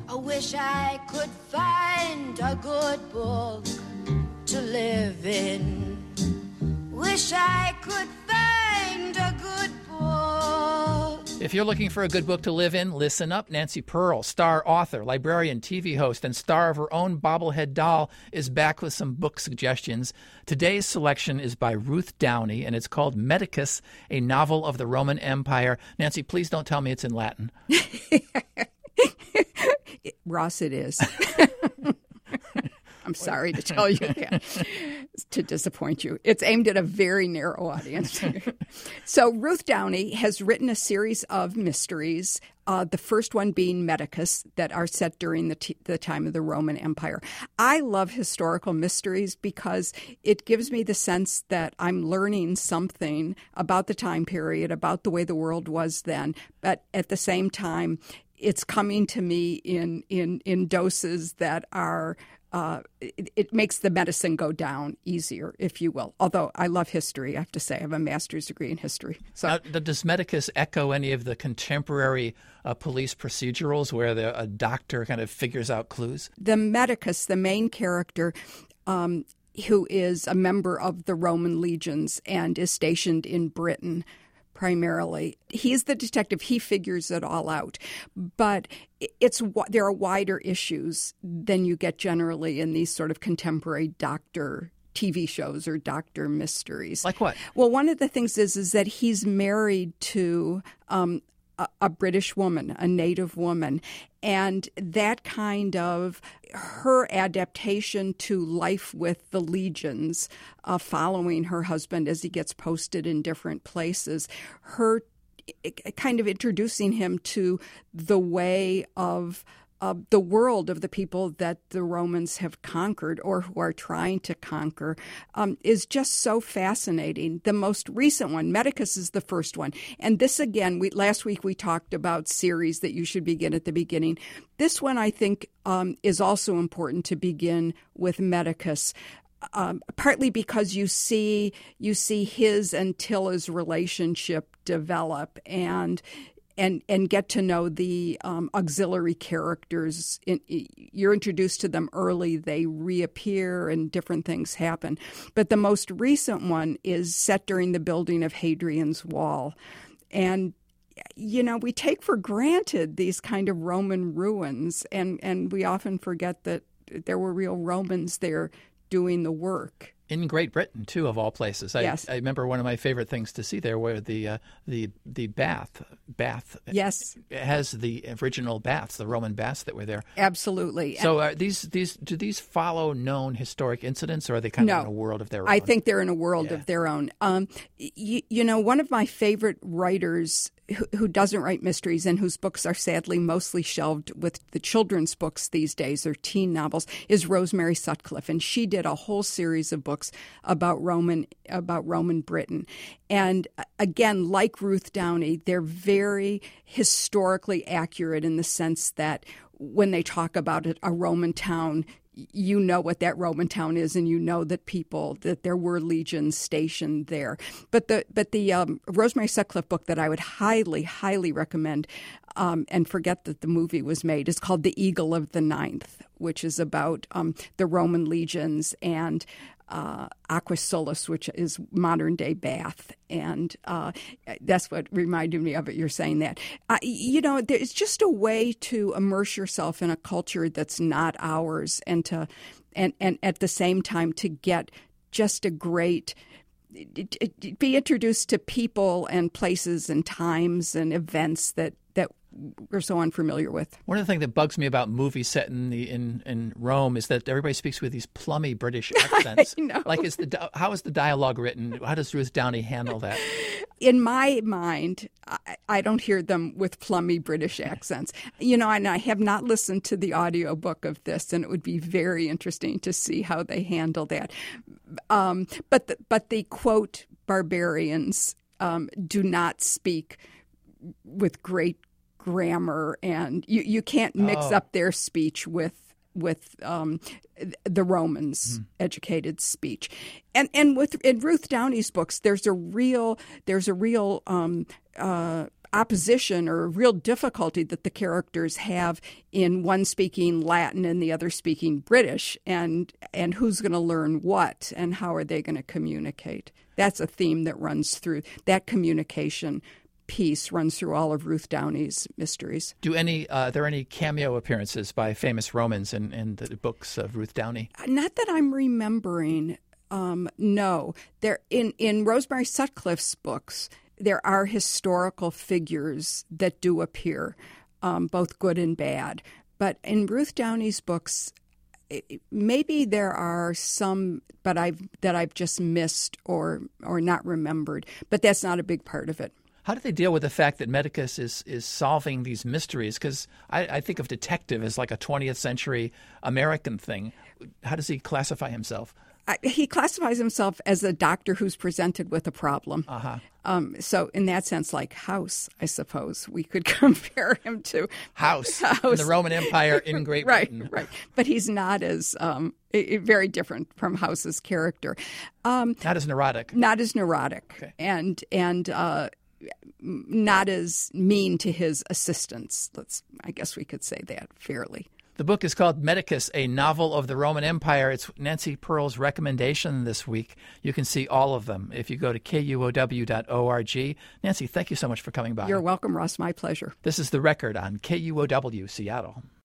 I wish I could find a good book to live in. Wish I could find a good book. If you're looking for a good book to live in, listen up. Nancy Pearl, star author, librarian, TV host, and star of her own bobblehead doll, is back with some book suggestions. Today's selection is by Ruth Downey, and it's called Medicus, a novel of the Roman Empire. Nancy, please don't tell me it's in Latin. Ross, it is. I'm sorry to tell you that, to disappoint you. It's aimed at a very narrow audience. So Ruth Downey has written a series of mysteries, the first one being Medicus, that are set during the time of the Roman Empire. I love historical mysteries because it gives me the sense that I'm learning something about the time period, about the way the world was then, but at the same time, it's coming to me in doses that are it makes the medicine go down easier, if you will. Although I love history, I have to say. I have a master's degree in history. So, now, does Medicus echo any of the contemporary police procedurals where a doctor kind of figures out clues? The Medicus, the main character, who is a member of the Roman legions and is stationed in Britain, primarily. He's the detective. He figures it all out. But there are wider issues than you get generally in these sort of contemporary doctor TV shows or doctor mysteries. Like what? Well, one of the things is that he's married to a British woman, a native woman, and that kind of her adaptation to life with the legions, following her husband as he gets posted in different places, her kind of introducing him to the way of the world of the people that the Romans have conquered or who are trying to conquer, is just so fascinating. The most recent one, Medicus, is the first one. And this, again, last week we talked about series that you should begin at the beginning. This one, I think, is also important to begin with Medicus. Partly because you see his and Tilla's relationship develop and get to know the auxiliary characters. You're introduced to them early. They reappear and different things happen. But the most recent one is set during the building of Hadrian's Wall. And, you know, we take for granted these kind of Roman ruins, and we often forget that there were real Romans there doing the work. In Great Britain, too, of all places. Yes. I remember one of my favorite things to see there were the bath. Yes. It has the original baths, the Roman baths that were there. Absolutely. So do these follow known historic incidents, or are they kind of in a world of their own? I think they're in a world of their own. You know, one of my favorite writers who doesn't write mysteries and whose books are sadly mostly shelved with the children's books these days or teen novels is Rosemary Sutcliffe, and she did a whole series of books about Roman Britain. And again, like Ruth Downey, they're very historically accurate in the sense that when they talk about a Roman town, you know what that Roman town is, and you know that there were legions stationed there. But the Rosemary Sutcliffe book that I would highly, highly recommend, and forget that the movie was made, is called The Eagle of the Ninth, which is about the Roman legions and Aquae Sulis, which is modern-day Bath. And that's what reminded me of it, you're saying that. You know, it's just a way to immerse yourself in a culture that's not ours and at the same time to get just a great be introduced to people and places and times and events that we're so unfamiliar with. One of the things that bugs me about movies set in Rome is that everybody speaks with these plummy British accents. I know. Like, how is the dialogue written? How does Ruth Downey handle that? In my mind, I don't hear them with plummy British accents. You know, and I have not listened to the audiobook of this, and it would be very interesting to see how they handle that. But the quote barbarians do not speak with great grammar, and you can't mix up their speech with the Romans' educated speech, and in Ruth Downey's books, there's a real opposition or real difficulty that the characters have in one speaking Latin and the other speaking British, and who's going to learn what and how are they going to communicate. That's a theme that runs through that communication piece runs through all of Ruth Downey's mysteries. Are there any cameo appearances by famous Romans in the books of Ruth Downey? Not that I'm remembering. No. There in Rosemary Sutcliffe's books, there are historical figures that do appear, both good and bad. But in Ruth Downey's books, maybe there are some, but I've just missed or not remembered. But that's not a big part of it. How do they deal with the fact that Medicus is solving these mysteries? Because I think of detective as like a 20th century American thing. How does he classify himself? He classifies himself as a doctor who's presented with a problem. So in that sense, like House, I suppose, we could compare him to. House. In the Roman Empire in Great Britain. Right. But he's not as very different from House's character. Not as neurotic. Okay. And not as mean to his assistants. I guess we could say that fairly. The book is called Medicus, a novel of the Roman Empire. It's Nancy Pearl's recommendation this week. You can see all of them if you go to kuow.org. Nancy, thank you so much for coming by. You're welcome, Russ. My pleasure. This is The Record on KUOW Seattle.